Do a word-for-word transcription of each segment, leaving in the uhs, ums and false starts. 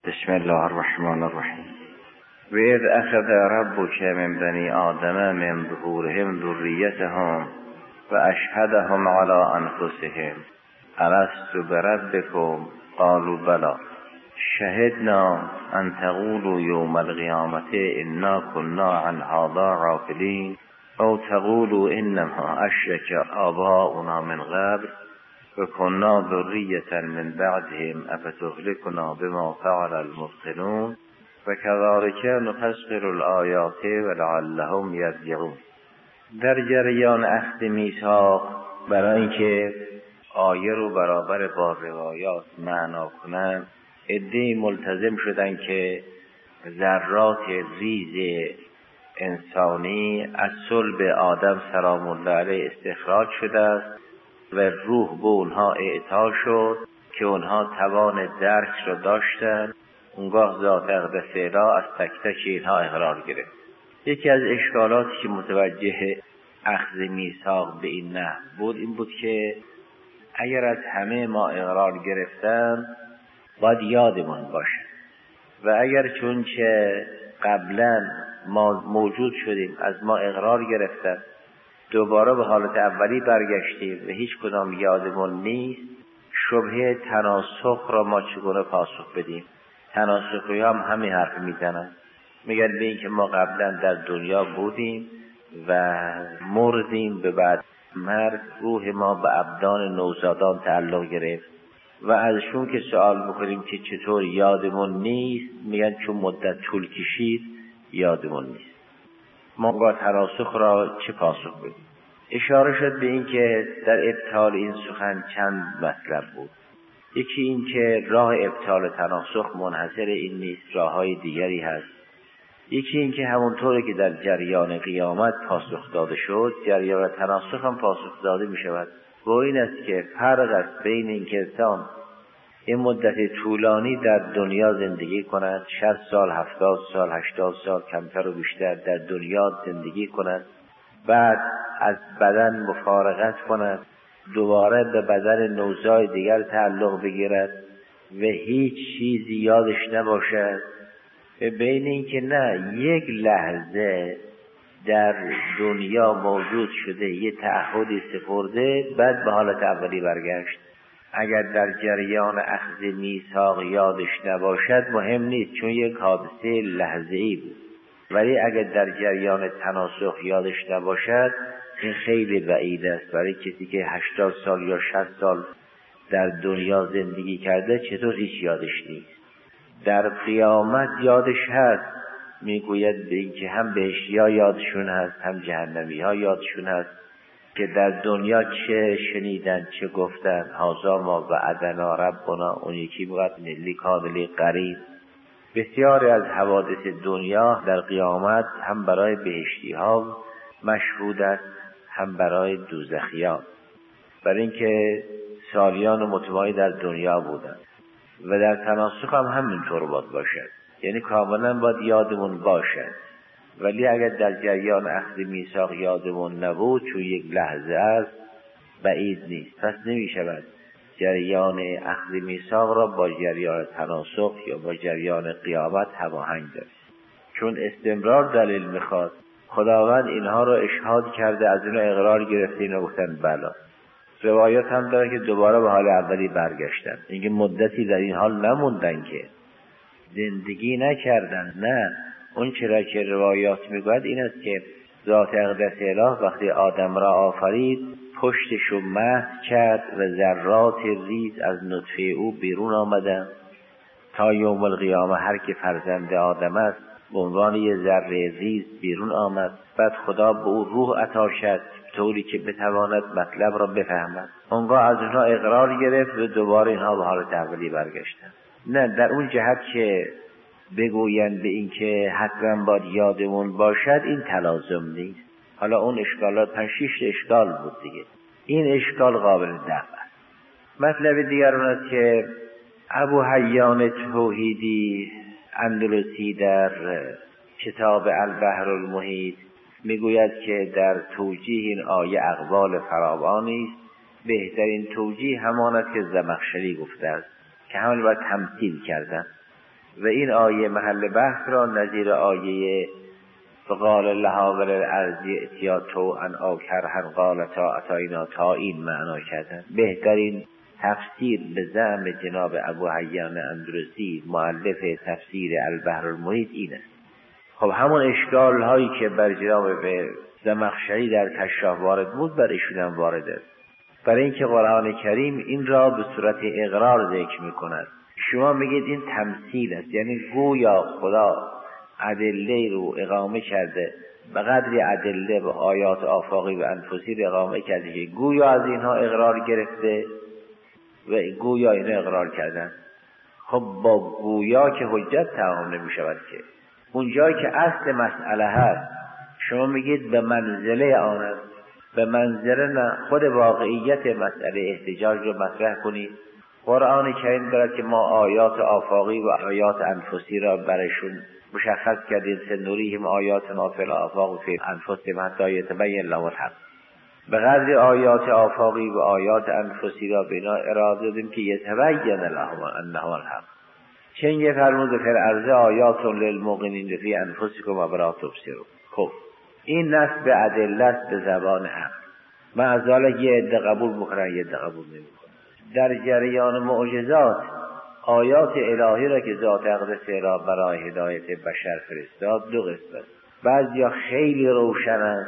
بسم الله الرحمن الرحیم. و اذ اخذ ربک من بنی آدم من ظهورهم ذریتهم و اشهدهم علی انفسهم الست بربکم قالوا بلی شهدنا ان تقولوا یوم القیامة انا كنا عن هذا غافلین او تقولوا انما اشرک آباؤنا من قبل و کنا ذریة من بعدهم افتهلکنا بما فعل المبطلون و کذالک نفصل الآیات ولعلهم یرجعون. در جریان اخذ میثاق برای اینکه آیه رو برابر با روایات معنا کنند، عده‌ای ملتزم شدن که ذرات ریز انسانی از صلب آدم سلام الله علیه استخراج شده است و روح به اونها اعطا شد که اونها توان درک را داشتند. اونگاه ذات اقدس الهی از تک تک اینها اقرار گرفت. یکی از اشکالاتی که متوجه اخذ میثاق به این نحو بود این بود که اگر از همه ما اقرار گرفتن باید یادمون باشه و اگر چون که قبلا ما موجود شدیم از ما اقرار گرفتن دوباره به حالت اولی برگشتیم و هیچ کدام یادمون نیست، شبهه تناسخ را ما چگونه پاسخ بدیم؟ تناسخی هم همین حرف میزنن، میگن به این که ما قبلا در دنیا بودیم و مردیم، به بعد مرگ روح ما به ابدان نوزادان تعلق گرفت و ازشون که سوال بکنیم که چطور یادمون نیست، میگن چون مدت طول کشید یادمون نیست. ما با تناسخ را چه پاسخ بدیم؟ اشاره شد به این که در ابطال این سخن چند مطلب بود. یکی این که راه ابطال تناسخ منحصر این نیست، راه‌های دیگری هست. یکی این که همونطوری که در جریان قیامت پاسخ داده شد، جریان تناسخ هم پاسخ داده می شود. و این است که فرق است بین این که انسان این مدت طولانی در دنیا زندگی کند، شصت سال، هفتاد سال، هشتاد سال، کمتر و بیشتر در دنیا زندگی کند، بعد از بدن مفارقت کند، دوباره به بدن نوزای دیگر تعلق بگیرد و هیچ چیزی یادش نباشد، و بین این که نه یک لحظه در دنیا موجود شده، یه تعهدی سپرده، بعد به حالت اولی برگشت. اگر در جریان اخذ میثاق یادش نباشد مهم نیست، چون یک حادثه لحظه‌ای بود. ولی اگر در جریان تناسخ یادش نباشد این خیلی بعید است. برای کسی که هشتاد سال یا شصت سال در دنیا زندگی کرده چطور هیچ یادش نیست؟ در قیامت یادش هست، میگوید به این که هم بهشتی ها یادشون هست، هم جهنمی ها یادشون هست که در دنیا چه شنیدن، چه گفتن. هذا ما وعدنا ربنا، اون یکی بود ملی کادلی قریب. بسیاری از حوادث دنیا در قیامت هم برای بهشتی ها مشهود است، هم برای دوزخیان، برای اینکه سالیان متوالی در دنیا بودند. و در تناسخ هم همینطور باید باشد، یعنی کاملا باید یادمون باشد. ولی اگر در جریان اخذ میثاق یادمون نبود، چون یک لحظه است، بعید نیست. پس نمی شود جریان اخذ میثاق را با جریان تناسخ یا با جریان قیامت هماهنگ داشت، چون استمرار دلیل میخواد. خداوند اینها را اشهاد کرده، از اینها اقرار گرفته، اینو گفتن بلا. روایات هم داره که دوباره به حال اولی برگشتن. اینکه مدتی در این حال نموندن که زندگی نکردن، نه. اون چرا که روایات میگوید این است که ذات اقدس الهی وقتی آدم را آفرید پشتشو مسح کرد و ذرات ریز از نطفه او بیرون آمدن. تا یوم القیامه هر که فرزند آدم است به عنوان یه ذره ریز بیرون آمد. بعد خدا به او روح عطا شد طوری که بتواند مطلب را بفهمد. اونگاه از اونها اقرار گرفت و دوباره اینها به حالت اولی برگشتن. نه، در اون جهت که بگویند به این که حتما باید یادمون باشد، این تلازم نیست. حالا اون اشکالات پنج شش اشکال بود دیگه، این اشکال قابل دفع است. مطلب دیگر اون است که ابو حیان توحیدی اندلسی در کتاب البحر المحیط میگوید که در توجیه این آیه اقوال فراوانی است. بهترین توجیه همان است که زمخشری گفته است که همون باید تمثیل کردن. و این آیه محل بحث را نظیر آیه فقال لها وللارض ائتیا طوعا او کرها قالتا اتینا تا این معنا کردن. بهترین تفسیر به زعم جناب ابو حیان اندلسی مؤلف تفسیر البحر المحیط این است. خب همون اشکال هایی که بر جناب به زمخشری در کشاف وارد بود بر ایشون هم وارد است، برای اینکه قرآن کریم این را به صورت اقرار ذکر میکند. شما میگید این تمثیل است، یعنی گویا خدا ادله رو اقامه کرده، به قدری ادله و آیات آفاقی و انفسی رو اقامه کرده که گویا از اینها اقرار گرفته و گویا اینها اقرار کردن. خب با گویا که حجت تمام نمیشود که اونجایی که اصل مسئله هست شما میگید به منزله آن است، به منزله نه، خود واقعیت مسئله احتجاج رو مطرح کنید. قرآن کریم دارد که ما آیات آفاقی و آیات انفسی را برشون مشخص کردیم، سنوریهم آیاتنا فی الآفاق و فی انفسهم حتی یتبین لهم الحق. به قدر آیات آفاقی و آیات انفسی را بینا اراده دادیم که یتبین لهم انه الحق. چنین فرمود فی الارض آیات للموقنین فی انفسکم و لا تبصرون. خب این نصب ادله است به زبان حق. معذالک یه عده قبول میکنن یه عده قبول نمیکنن. در جریان معجزات آیات الهی را که ذات اقدس را برای هدایت بشر فرستاد دو قسم است. بعضیا خیلی روشنند،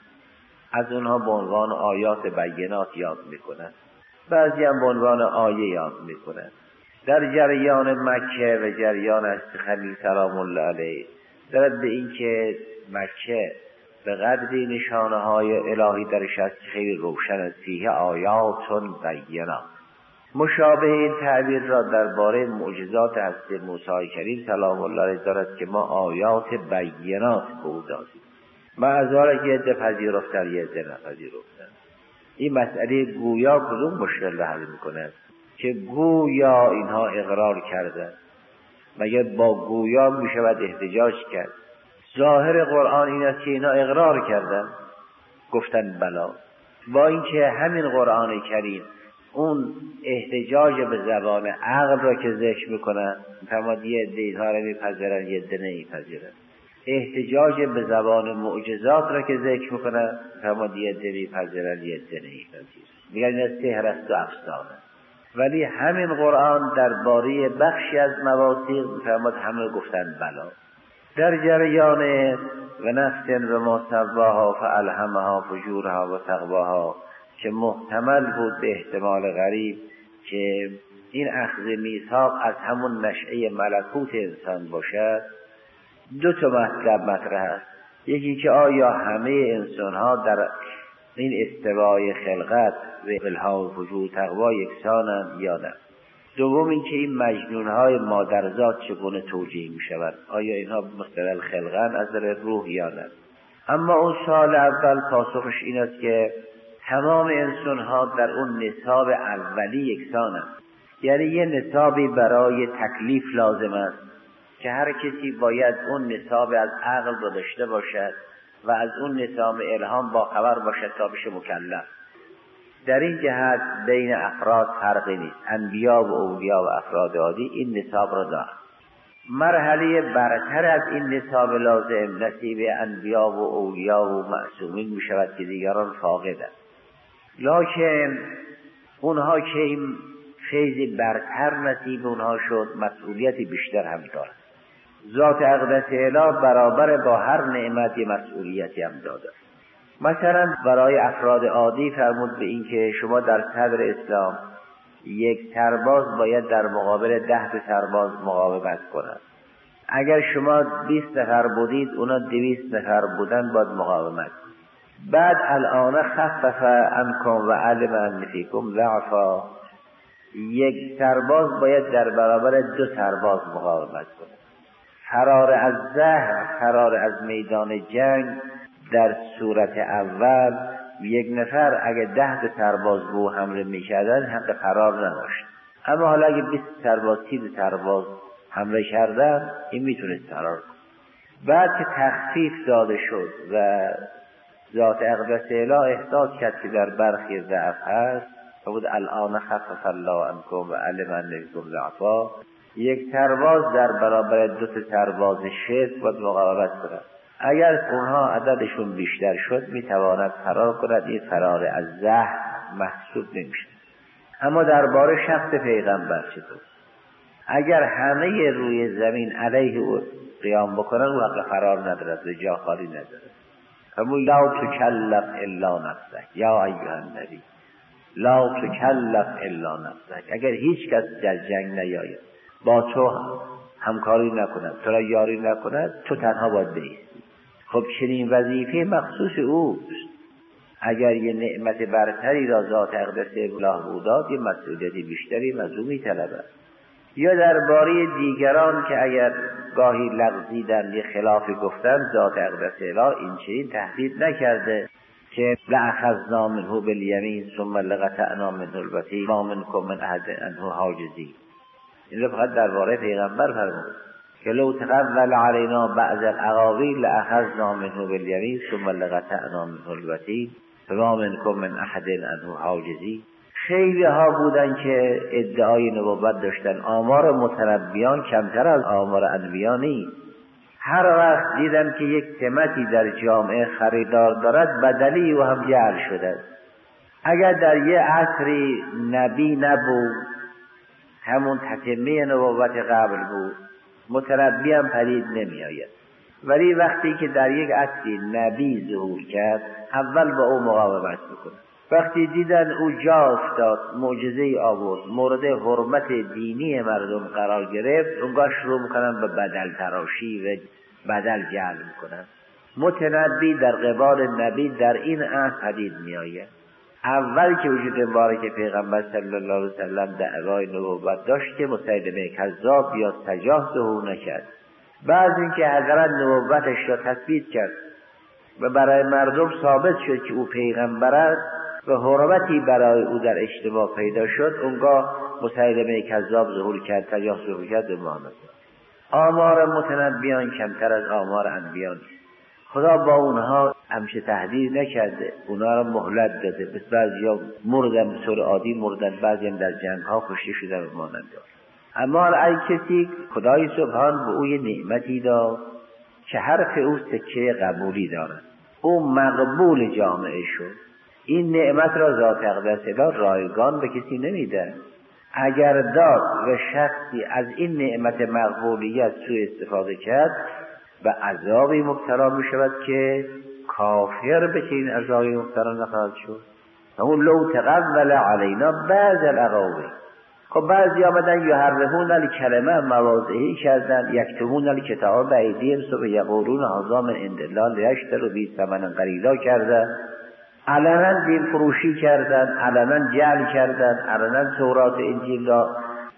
از اونها به عنوان آیات بینات یاد میکنند، بعضی هم به عنوان آیه یاد میکنند. در جریان مکه و جریان است خلیل سلام الله علیه دارد به این که مکه به قدری نشانه های الهی درش است خیلی روشن است، فیه آیاتون بینات. مشابه این تعبیر را درباره معجزات حضرت موسی کریم سلام الله علیه دارد که ما آیات بینات به او دادیم. معذاره که عده پذیرفتن یه عده نپذیرفتن. این مسئله گویا کدوم مشکل را حل میکنه که گویا اینها اقرار کردن؟ مگر با گویا میشود احتجاج کرد؟ ظاهر قرآن این است که اینها اقرار کردن، گفتن بلا. با اینکه همین قرآن کریم اون احتجاج به زبان عقل را که ذکر میکنن، فرمود یه عده اینها را میپذیرن یه عده نمیپذیرن. احتجاج به زبان معجزات را که ذکر میکنن، فرمود یه عده میپذیرن یه عده نمیپذیرن. میگن این سحر است و افسانه. ولی همین قرآن درباره بخشی از مواثیق فرمود همه گفتن بلا. در جریان و نفس و ما سواها فالهمها فجورها و تقواها که محتمل بود به احتمال غریب که این اخذ میثاق از همون نشأه ملکوت انسان باشد، دو تا مطلب مطرح است. یکی که آیا همه انسان ها در این استوای خلقت و الهام و وجود تقوا یکسانند یا نه؟ دوم این که این مجنون های مادرزاد چگونه توجیه می شود؟ آیا اینها مستقل خلقن از در روح یا نه؟ اما اون سال اول پاسخش این است که تمام انسان ها در اون نصاب اولی یکسانند. یعنی یه نصابی برای تکلیف لازم است که هر کسی باید اون نصاب از عقل رو داشته باشد و از اون نصاب الهام با خبر باشد تا بشه مکلف. در این جهت بین افراد فرقی نیست. انبیا و اولیا و افراد عادی این نصاب را دارند. مرحله برتر از این نصاب لازم نصیب انبیا و اولیا و معصومین می شود که دیگران فاقدند. لکن اونها که این فیض برتر نصیب اونها شد، مسئولیت بیشتر هم دارد. ذات اقدس اله برابر با هر نعمتی مسئولیتی هم داده. مثلا برای افراد عادی فرمود به این که شما در صدر اسلام یک سرباز باید در مقابل ده سرباز مقاومت کند. اگر شما بیست نفر بودید اونا دویست نفر بودن باید مقاومت. بعد الان خفف عنکم و علم ان فیکم ضعفا، یک سرباز باید در برابر دو سرباز مقاومت کند. فرار از زهر، فرار از میدان جنگ در صورت اول یک نفر اگه ده تا سرباز رو حمله میکردن حق فرار نداشت. اما حالا اگه بیست سرباز سی سرباز حمله کردن این میتونه فرار کنه. بعد که تخفیف داده شد و ذات اقدس اله احساس کرد که در برخی ضعف هست، بود الان خفف الله عنکم و علم ان فیکم ضعفا، یک سرباز در برابر دو تا سرباز شرک باید مقاومت کند. اگر اونها عددشون بیشتر شد میتواند فرار کند. این فرار از زهر محسوب نمیشه. اما درباره شخص پیغمبر چطور؟ اگر همه روی زمین علیه او قیام بکنن او حق فرار ندارد و جا خالی ندارد. فرمود لا تکلف الا نفسک یا ایها النبی لا تکلف الا نفسک. اگر هیچ کس در جنگ نیاید با تو همکاری نکند، تو را یاری نکند، تو تنها باید بایستی. خب چنین وظیفه مخصوص اوست. اگر یه نعمت برتری را ذات اقدس الله بوداد، یه مسئولیتی بیشتری از او می‌طلبد. یا درباره دیگران که اگر گاهی لغزیدن یا خلافی گفتن، ذات اقدس الله این چنین تهدید نکرده که لأخذنا منه بالیمین ثم لقطعنا منه الوتین ما منکم من احد عنه حاجزین. این رو فقط درباره پیغمبر فرمود که لو تقول علینا بعض الاقاویل لأخذنا منه بالیمین ثم لقطعنا منه الوتین ما منکم من احد عنه حاجزین. خیلی ها بودن که ادعای نبوت داشتن. آمار متنبیان کمتر از آمار انبیا نیست. هر وقت دیدم که یک سمتی در جامعه خریدار دارد، بدلی و هم جعل شده. اگر در یه عصری نبی نبود، همون تتمه نبوت قبل بود، متنبی هم پدید نمی آید. ولی وقتی که در یک عصری نبی ظهور کرد، اول با او مقاومت بکنه. وقتی دیدن او جا افتاد، معجزه آورد، مورد حرمت دینی مردم قرار گرفت، اونگاه شروع میکنن به بدل تراشی و بدل جعل میکنن. متنبی در قبال نبی در این عصر پدید میآید. اول که وجود مبارک پیغمبر صلی الله علیه وسلم دعوای نبوت داشت که مسیلمه کذاب یا سجاح ظهور نکرد. بعد اینکه حضرت نبوتش را تثبیت کرد و برای مردم ثابت شد که او پیغمبر است و حرمتی برای او در اجتماع پیدا شد، اونگاه مسیلمه کذاب ظهور کرد، سجاح ظهور کرد و ماند. آمار متنبیان کمتر از آمار انبیا نیست. خدا با اونها همیشه تهدید نکرده، اونها را مهلت داده. بس بعضیا مردن به طور عادی مردن، بعضی هم در جنگ ها کشته شدن و مانند. اما ای کسی خدای سبحان به او یه نعمتی داد که حرف او سکه قبولی دارد، او مقبول جامعه شد. این نعمت را ذات اقدس اله رایگان به کسی نمیده. اگر داد و شخصی از این نعمت مقبولیت سوء استفاده کرد، به عذابی مبتلا می شود که کافر به این عذابی مبتلا نخواهد شد. اون لو تقول علینا بعض الاقاویل. خب بعضی آمدن یحرفون الکلمه مواضعی کردن، یکتمون الکتاب بایدیهم ثم یقولون هذا من عند الله لیشتروا به ثمنا قلیلا کردن. علنا دین فروشی کردن، علنا جعل کردن، علنا تورات انجیل را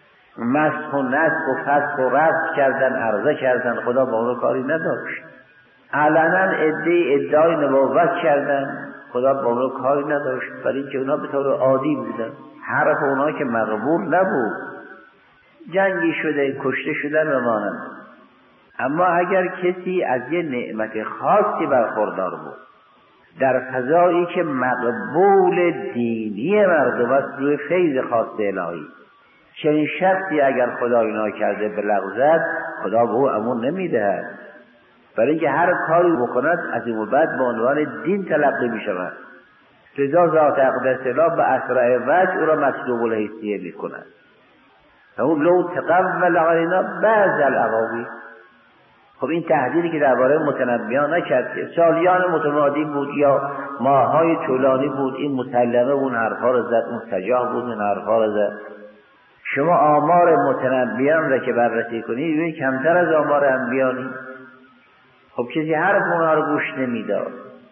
مسخ و نسخ و فسخ و رفض کردن، عرضه کردن. خدا با اونو کاری نداشت. علنا ادعای ادعای نبوت کردن، خدا با اونو کاری نداشت، برای اینکه اونا به طور عادی بودن. حرف اونا که مقبول نبود، جنگی شده، کشته شدن و مانند. اما اگر کسی از یه نعمت خاصی برخوردار بود در فضایی که مقبول دینی مردم است، روی فیض خاص الهی، چنین شخصی اگر خدا اینا کرده بلغزد، خدا به او امون نمیدهد، برای اینکه هر کاری بکند از این بعد به عنوان دین تلقی می شود. لذا ذات اقدس الله به اسرع وجه او را مطلوب الحیثیه می کند. اون لو تقول علینا بعض الاقاویل. خب این تهدیدی که درباره متنبیان نکرد که سالیان متمادی بود یا ماههای طولانی بود، این مسلمه اون حرفا رو زد، اون سجاح بود اون حرفا رو زد. شما آمار متنبیان را که بررسی کنید ببینید کمتر از آمار انبیا نیست. خب کسی حرف اونها رو گوش نمیداد.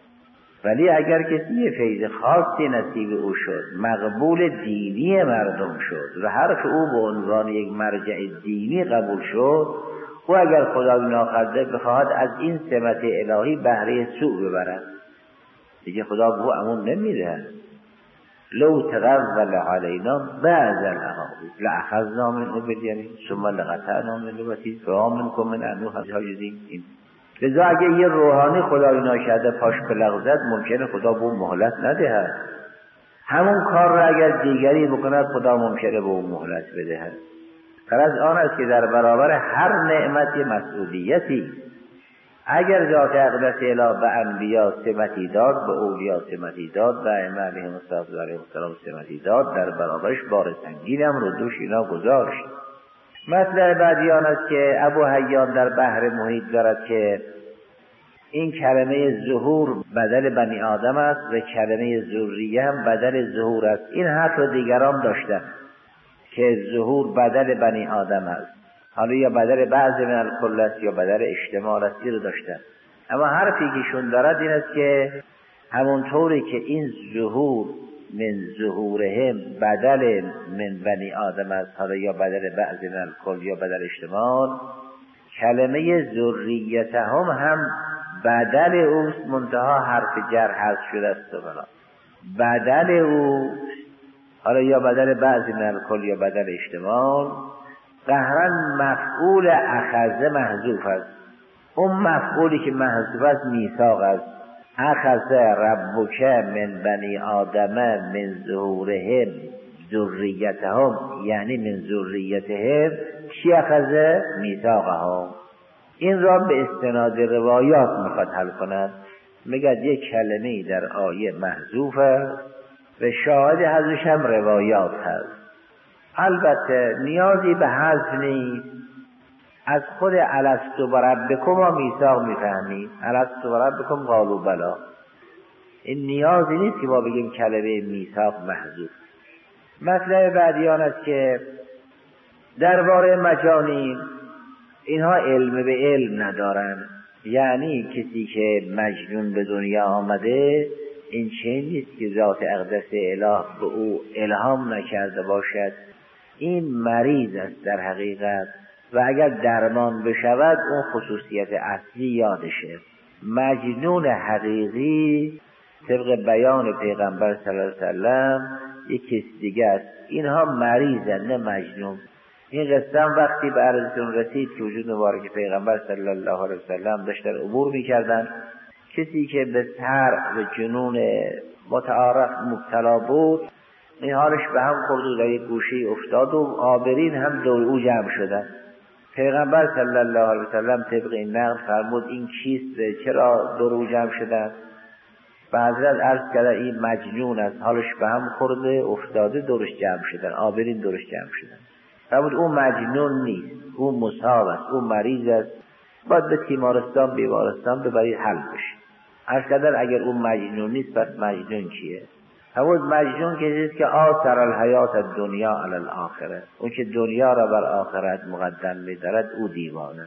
ولی اگر کسی یه فیض خاصی نصیب او شد، مقبول دینی مردم شد و حرف او به عنوان یک مرجع دینی قبول شد، او اگر خدا ناخواسته بخواهد از این سمت الهی بهره سوء ببرد، دیگه خدا به او امون نمیده. لو تقول علینا بعض الاقاویل لأخذنا منه بالیمین ثم لقطعنا منه الوتین فما منکم من عنه حاجزین. لذا اگه یه روحانی خدای ناکرده پاش بلغزد، ممکنه خدا به اون مهلت ندهد. همون کار را اگر دیگری بکند، خدا ممکنه به اون مهلت بدهد. غرض آن است که در برابر هر نعمت مسئولیتی، اگر ذات اقدس اله به انبیا سمتی داد، به اولیا سمتی داد، به ائمه علیهم السلام سمتی داد، در برابرش بار سنگین هم رو دوش اینا گذاشت. مطلب بعدی آن است که ابو حیان در بحر محیط دارد که این کلمه ظهور بدل بنی آدم است و کلمه ذریه هم بدل ظهور است. این حرف رو دیگران داشتن که ظهور بدل بنی آدم است، حالا یا بدل بعض من الکل است یا بدل اشتمال است، این رو داشتن. اما حرفی که شون دارد این است که همونطوری که این ظهور من ظهورهم بدل من بنی آدم است، حالا یا بدل بعض من الکل یا بدل اشتمال، کلمه ذریتهم هم بدل اوست، منتها حرف جر حذف شده است و بنا بدل او، حالا یا بدل بعضی من الکل یا بدل اشتمال. قهرن مفعول اخذ محذوف است. اون مفعولی که محذوف است میثاق است. اخذ ربک من بنی آدم من ظهورهم ذریتهم، یعنی من ذریتهم چی اخذ؟ میثاقهم. این را به استناد روایات میخواد حل کند. میگه یک کلمه در آیه محذوف است و شاهد حذفش هم روایات هست. البته نیازی به حذف نیست. از خود الستو بربکم ما میثاق میفهمید. الستو بربکم قالوا بلا. این نیازی نیست که ما بگیم کلمه میثاق محذوف. مطلب بعدی آن است که درباره مجانین اینها علم به علم ندارن. یعنی کسی که مجنون به دنیا آمده این چنین نیست که ذات اقدس اله به او الهام نکرده باشد، این مریض است در حقیقت و اگر درمان بشود اون خصوصیت اصلی یادشه. مجنون حقیقی طبق بیان پیغمبر صلی الله علیه وسلم یک کس دیگه است. اینها مریضن نه مجنون. این قصه وقتی به عرضتون رسید که وجود مبارک پیغمبر صلی الله علیه وسلم داشتن عبور میکردن، کسی که به سر و جنون متعارف مبتلا بود این حالش به هم خورد و در یک گوشه افتاد و عابرین هم دور او جمع شدن. پیغمبر صلی الله علیه وسلم طبق این نقل فرمود این کیست، چرا دور او جمع شدن؟ و حضرت عرض کرده این مجنون است، حالش به هم خورده افتاده دورش جمع شدن، عابرین دورش جمع شدن. فرمود اون مجنون نیست، اون مصاب است، اون مریض است، باید به تیمارستان بیمارستان ببرید حل بشه. عرض کردن اگر اون مجنون نیست پس مجنون کیه؟ فرمود مجنون کسی که آثر الحیات الدنیا علی الاخره، اون که دنیا را بر آخرت مقدم می‌دارد او دیوانه.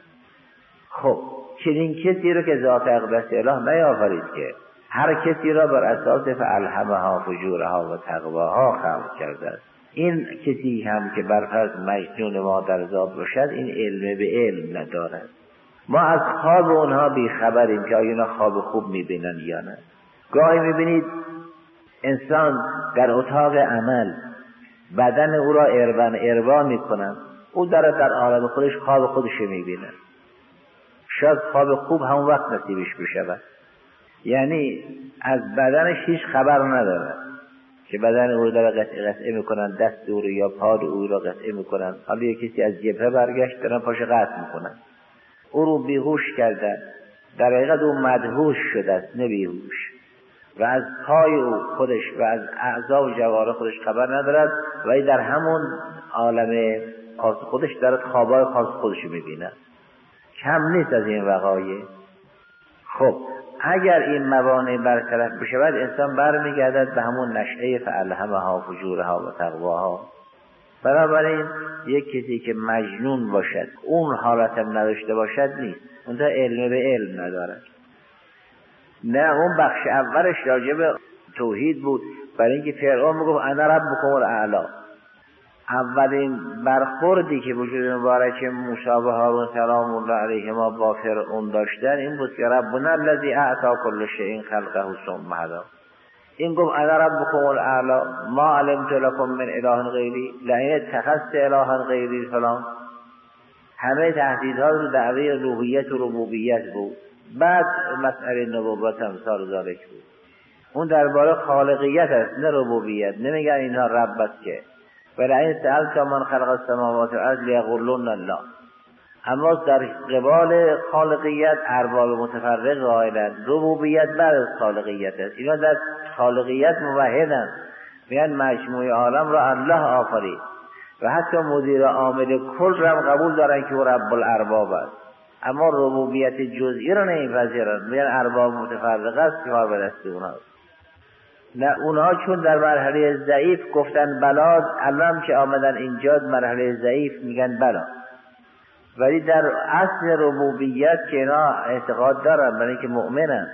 خب چنین کسی رو که ذات اقدس اله نیافرید که هر کسی را بر اساس فالهمها فجورها و تقواها خلق کرده است. این کسی هم که بر فرض مجنون ما در ذات باشد این علم به علم ندارد. ما از خواب اونها بی خبریم که آیا خواب خوب میبینن یا نه. گاهی میبینید انسان در اتاق عمل بدن او را اربن اربا میکنن، او در در عالم خودش خواب خودش میبینه. شاید خواب خوب همون وقت نصیبش بشه، یعنی از بدنش هیچ خبر نداره که بدن او رو در قطعه قطعه میکنن، دست او رو یا پا او رو قطعه میکنن. حالا یک کسی از جبهه برگشت دارن پاش قطع میکنن، او رو بیهوش کردن، در حقیقت او مدهوش شده است نه بیهوش، و از پای او خودش و از اعضا و جوارح خودش خبر ندارد و در همون عالم خاص خودش دارد خوابای خاص خودش میبینه. کم نیست از این وقایع. خب اگر این موانع برطرف بشود انسان برمیگردد به همون نشأه فالهمها فجورها و تقواها. بنابراین یک کسی که مجنون باشد اون حالت هم نداشته باشد نیست، اونجا علم به علم ندارد. نه اون بخش اولش راجع به توحید بود، برای اینکه فرعون میگفت انا ربکم الاعلی. اولین برخوردی که وجود مبارک موسی و هارون سلام الله علیهما با فرعون داشتن این بود که ربنا الذی اعطی کل شیء خلقه ثم هدی. این گفت انا ربکم الاعلی ما علمت لکم من اله غیری لئن اتخذت الها غیری فلان. همه تهدیدها رو دعوی روحیت و ربوبیت بود. بعد مسئله نبوت امثال ذالک بود. اون درباره خالقیت است نه ربوبیت. نمیگن اینها رب است که ولئن سألت من خلق السماوات والارض لیقولن الله. اما در قبال خالقیت ارباب متفرق قائلند، ربوبیت بعد از خالقیت است. اینا در خالقیت موحدند، میگن مجموع عالم را الله آفرید و حتی مدیر عامل کل را قبول دارن که او رب الارباب است، اما ربوبیت جزئی را نمیپذیرند، میگن ارباب متفرق است که کار به دست اوناست. نه، اونها چون در مرحله ضعیف گفتن بلا، الان که آمدن اینجا مرحله ضعیف میگن بلا، ولی در اصل ربوبیت که اینا اعتقاد دارن برای که مؤمنن.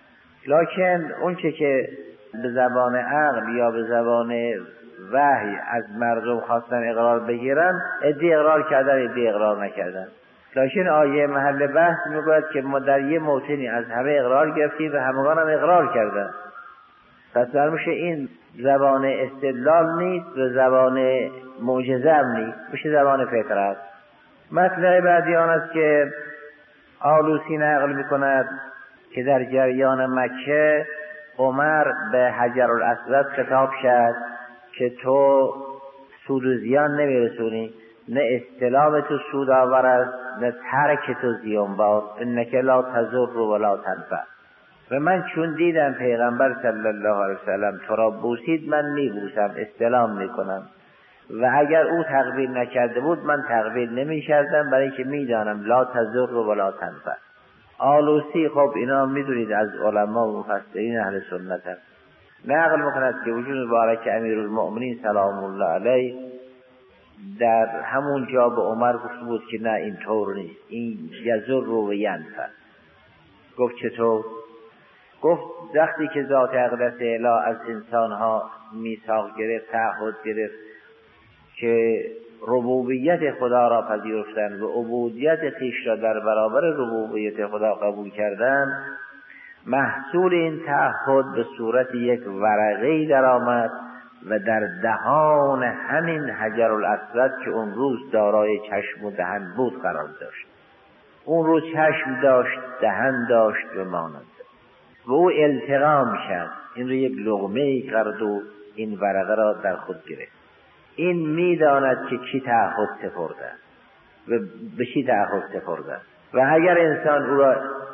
لکن اون چه که به زبان عقل یا به زبان وحی از مردم خواستن اقرار بگیرن، عده اقرار کردن عده اقرار نکردن. لکن آیه محل بحث میگوید که ما در یه موطنی از همه اقرار گرفتیم و همگان هم اقرار کردن. پس برمیشه این زبان استدلال نیست و زبان معجزه هم نیست، میشه زبان فطرت. مطلع بعدی آن است که آلوسی نقل میکند که در جریان مکه عمر به حجر الاسود خطاب شد که تو سود و زیان نمیرسونی، نه استلام تو سود آور است نه ترک تو زیان بار، انک لا تضر و لا تنفع. و من چون دیدم پیغمبر صلی الله علیه وسلم تو را بوسید، من میبوسم، استلام میکنم، و اگر او تقبیل نکرده بود من تقبیل نمی کردم، برای که میدانم لا تضر و لا تنفع. آلوسی خب اینا میدونید از علما و مفسرین اهل سنت هست. نقل میکند که وجود مبارک امیرالمؤمنین سلام الله علیه در همون جا به عمر گفته بود که نه این طور نیست، این یضر و ینفع. گفت چطور؟ گفت وقتی که ذات اقدس اله از انسانها میثاق گرفت، تعهد گرفت که ربوبیت خدا را پذیرفتن و عبودیت خویش را در برابر ربوبیت خدا قبول کردن، محصول این تعهد به صورت یک ورقه‌ای در آمد و در دهان همین حجر الاسود که اون روز دارای چشم و دهن بود قرار داشت. اون روز چشم داشت، دهن داشت و مانند، و او التقام کرد، این رو یک لقمه‌ای کرد و این ورقه را در خود گرفت. این میداند که کی تعهد سپرده و به چی تعهد سپرده، و اگر انسان او را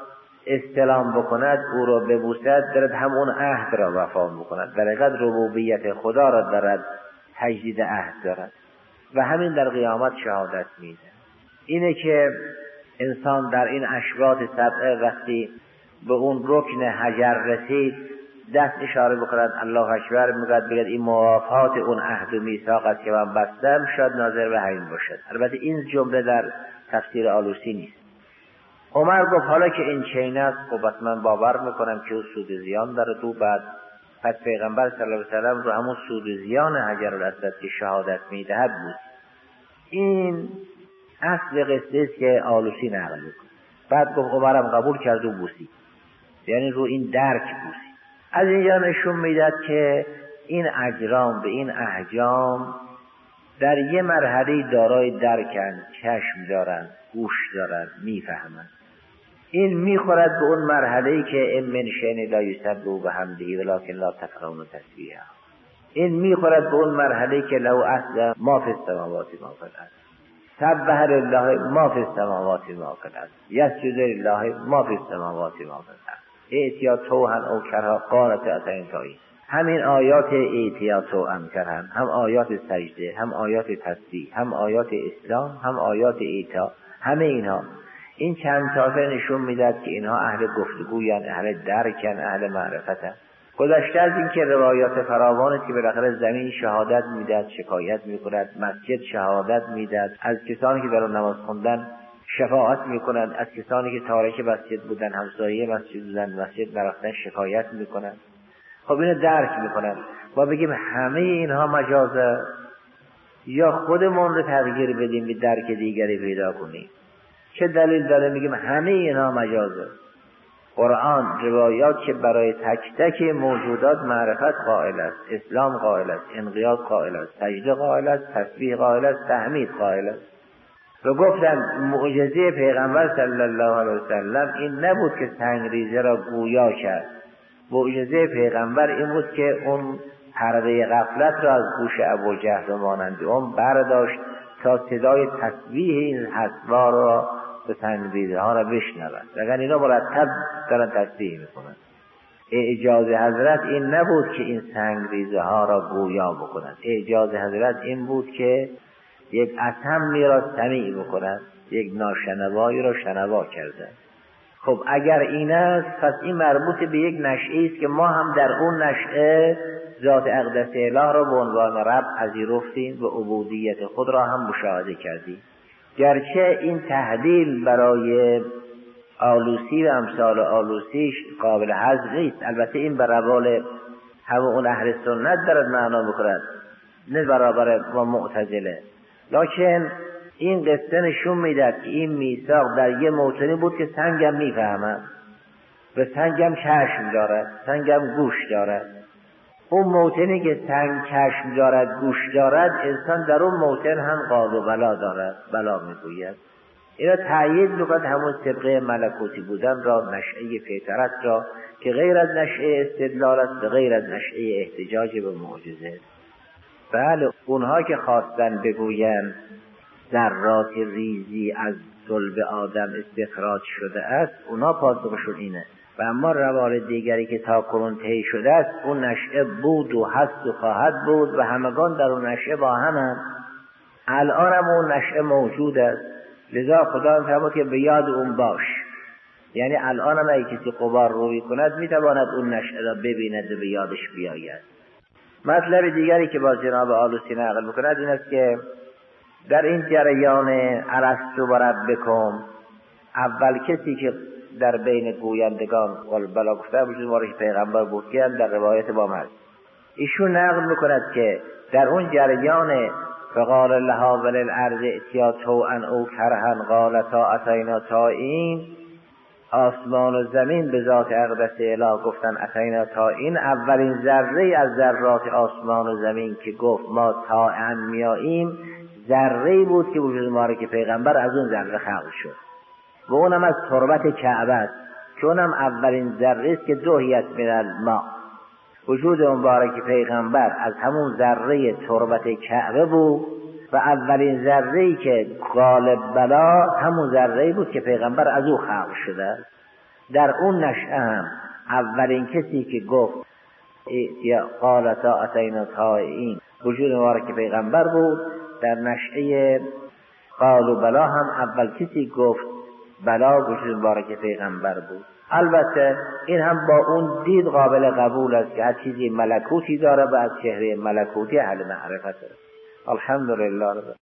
استلام بکند، او را ببوسد، دارد همون عهد را وفا میکند، در حقیقت ربوبیت خدا را دارد تجدید عهد دارد و همین در قیامت شهادت میده. اینه که انسان در این اشواط سبعه وقتی به اون رکن حجر رسید، دست اشاره بکند الله اکبر، میگوید بگید این موافات اون عهد و میثاق است که من بستم، شاید ناظر به همین باشد. البته این جمله در تفسیر آلوسی نیست. عمر گفت حالا که این چین است، خب بس من باور میکنم که او سود زیان داره تو بعد. پس پیغمبر صلی الله علیه و سلم رو همون سود زیان حجر الاسود که شهادت میدهد بود. این اصل قصه است که آلوسی نقل میکنه. بعد گفت عمرم قبول کرد و بوسید، یعنی رو این درک بوسید. از اینجا نشون میداد که این اجرام به این احجام در یه مرحله دارای درکن، چشم دارن، گوش دارن، میفهمن. این میخورد به اون مرحله‌ای که ام من شیء لا یسبح بحمده ولکن لا تفقهون تسبیحه. این میخورد به اون مرحله‌ای که لو اصل ما فی السماوات ما فی الارض، سبح لله ما فی السماوات ما فی الارض، یسجد لله ما فی السماوات ما فی الارض، ائتیا توهن او کرها قانت اتین تایی. همین آیات ائتیا توهن کرهن، هم آیات سجده، هم آیات تسبیح، هم آیات اسلام، هم آیات ایتا، همه اینها این چند طایفه نشون میداد که اینها اهل گفتگوین، اهل درکن، اهل معرفتن. گذشته از این که روایات فراوانه که بالاخره زمین شهادت میداد، شکایت میکند، مسجد شهادت میداد، از کسانی که در اون نماز خوندن شفاعت میکنند، از کسانی که تارک مسجد بودن، همسایه مسجد بودن، مسجد نرفتن شکایت میکنند. خب اینو درک میکنند. ما بگیم همه اینها مجازه، یا خودمون رو تغییر بدیم به درک دیگری پیدا کنیم؟ چه دلیل داره میگیم همه اینها مجازه؟ قرآن روایات که برای تک تک موجودات معرفت قائل است، اسلام قائل است، انقیاد قائل است، سجده قائل است، تسبیح قائل است، تحمید قائل است. و گفتن معجزه پیغمبر صلی الله علیه وسلم این نبود که سنگریزه را گویا کرد. معجزه پیغمبر این بود که اون پرده غفلت را از گوش ابوجهل و مانند اون برداشت تا صدای تسبیح این حسبا را به سنگریزه ها را بشنود. اگر اینا مرتب دارن تسبیح میکنن. اعجاز حضرت این نبود که این سنگریزه ها را گویا بکنند. اعجاز حضرت این بود که یک اصمی را سمیع بکنند، یک ناشنوایی را شنوا کردند. خب اگر این است پس این مربوط به یک نشعه است که ما هم در اون نشعه ذات اقدس اله را به عنوان رب پذیرفتیم و عبودیت خود را هم مشاهده کردیم. گرچه این تحلیل برای آلوسی و امثال آلوسیش قابل حذف نیست، البته این بر روال همه اون اهل سنت دارد معنا بکند، نه برابر با معتزله. لکن این قصه نشون میدهد که این میثاق در یه موطنی بود که سنگم میفهمد و سنگم چشم دارد، سنگم گوش دارد. اون موطنی که سنگ چشم دارد، گوش دارد، انسان در اون موطن هم قال و بلا دارد، بلا میگوید. اینا تأیید میکند همون طبقه ملکوتی بودن را، نشعه فطرت را که غیر از نشعه استدلال است و غیر از نشعه احتجاج به معجزه. بله، اونها که خواستن بگویند ذرات ریزی از صلب آدم استخراج شده است، اونها پاسخشون اینه. و اما روال دیگری که تا کنون طی شده است، اون نشعه بود و هست و خواهد بود و همگان در اون نشعه با همند. الان هم اون نشعه موجود است، لذا خدا می‌فرماید که به یاد اون باش. یعنی الان هم اگه کسی غبار روی کند میتواند اون نشعه را ببیند و به یادش بیاید. مطلب دیگری که با جناب آلوسی نقل می‌کند این است که در این جریان ارسطو و ربکم، اول کسی که در بین گویندگان قل بلا گفته وجود وارش پیغمبر بود که در روایت با مرد ایشون نقل میکند که در اون جریان فقال لها وللارض اتیا طوعا او کرها قالتا اتینا طائعین، آسمان و زمین به ذات اقدس اله گفتن اتینا طائعین. اولین ذره از ذرات آسمان و زمین که گفت ما طائعا میاییم، ذره بود که وجود مبارک پیغمبر از اون ذره خلق شد و اونم از تربت کعبه است که اونم اولین ذره است که دوحیت من الماء. وجود مبارک پیغمبر از همون ذره تربت کعبه بود و اولین ذره‌ای که غالب بلا همون ذره‌ای بود که پیغمبر از او خلق شده. در اون نشأه هم اولین کسی که گفت قالتا اتینا طائعین وجود مبارک پیغمبر بود. در نشأه قالوا بلا هم اول کسی گفت بلا وجود مبارک پیغمبر بود. البته این هم با اون دید قابل قبول است که هر چیزی ملکوتی داره و از چهره ملکوتی اهل معرفت است. الحمدلله.